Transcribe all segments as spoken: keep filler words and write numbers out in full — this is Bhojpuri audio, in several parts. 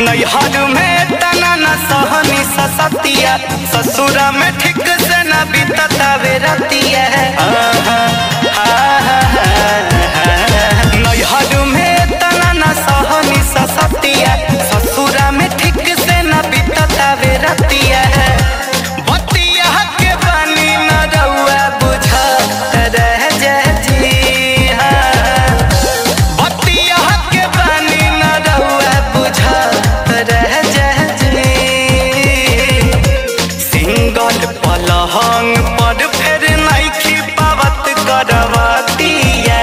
नैहर में तना न सहनी ससतिया, ससुरा में ठीक से न बीतता वे रतिया। नैहर में तना न सहनी ससतिया, ससुरा में ठीक से न बीतता वे रतिया। बतिया के पानी न रउआ बुझा रह जी, बतिया के पानी न रउआ बुझा रह जी। सिंगल पलहंग पर फिर नइखी पावत करवतिया,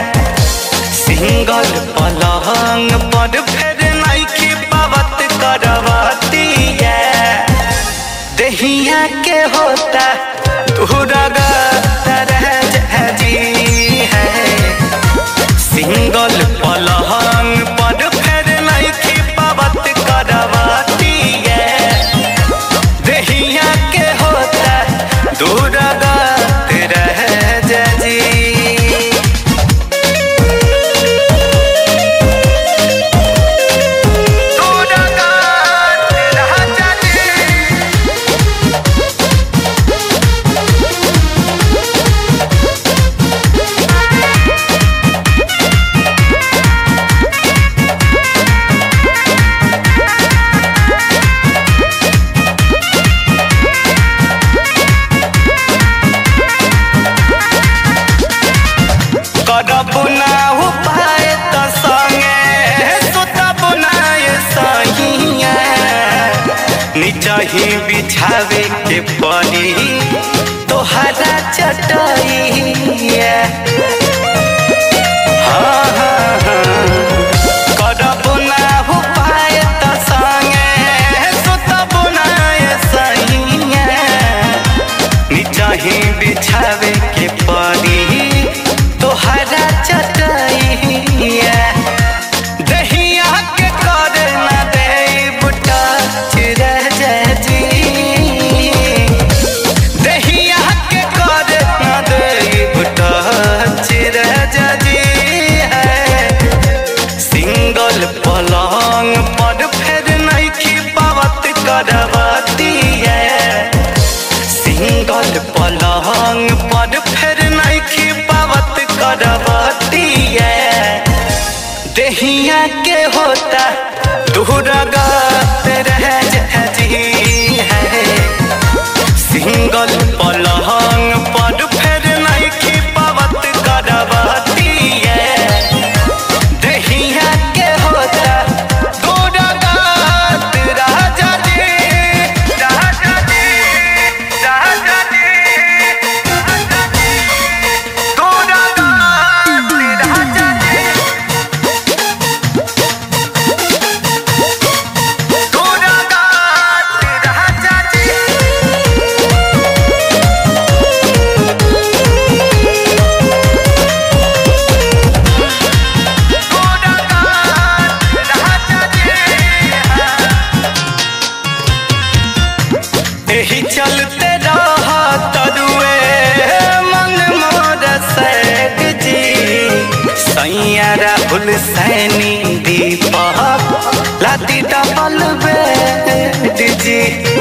सिंगल पलहंग पर फिर नइखी पावत करवतिया। दहिया के होता दूरगा तरह जी है, सिंगल पलहंग पर फिर नइखी पावत करवतिया। दहिया के होता दूरगा तरह जी। करब ना उपाय त संगे सुतब ना सहिया, नीचही बिछावे के पड़ी तोहरा चटइया। हाँ हाँ हाँ करब ना उपाय त संगे सुतब ना सहिया, नीचही बिछावे के पड़ी तोहरा चटइया। दहिया के कर न देब टच रह जी, दहिया के कर न देब टच रह जी है। सिंगल पलंग पर फिर नइखी पावत करवतिया, सिंगल पलंग पर फिर नइखी पावत करवतिया। दहिया के होता दूरगा रह जी है, सिंगल पलंग पर फिर नइखी पावत करवतिया। दहिया के होता दूरगा राजा जी, राजा जी, राजा जी, एही चलते रहा तरुए मन मोर सैग जी। सैया राहुल सैनी दीपक लाती डबल बेड जी।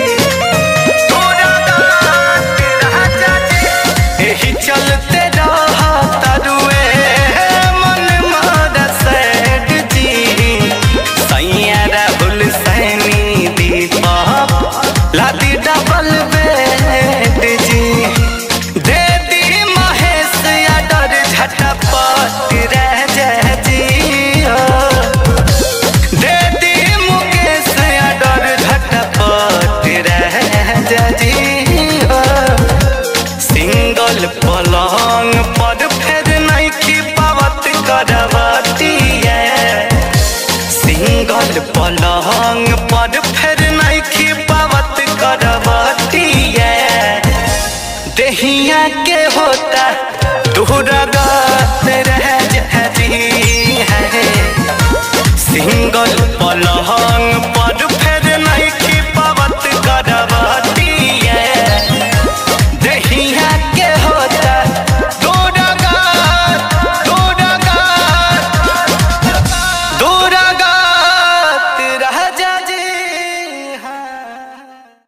एही चलते रहा तरुए मन मोर सैग जी। सैया राहुल सैनी दीपक लाती डबल बेड जी। दे दी महेश यादर झटपट रह जी, दे दी मुकेश यादर झटपट रह जी। सिंगल पलंग पर फिर नइखी पावत करवतिया, सिंगल पलंग पर फिर नइखी पावत करवतिया। दहिया के होता दूरगा रह जी है, सिंगल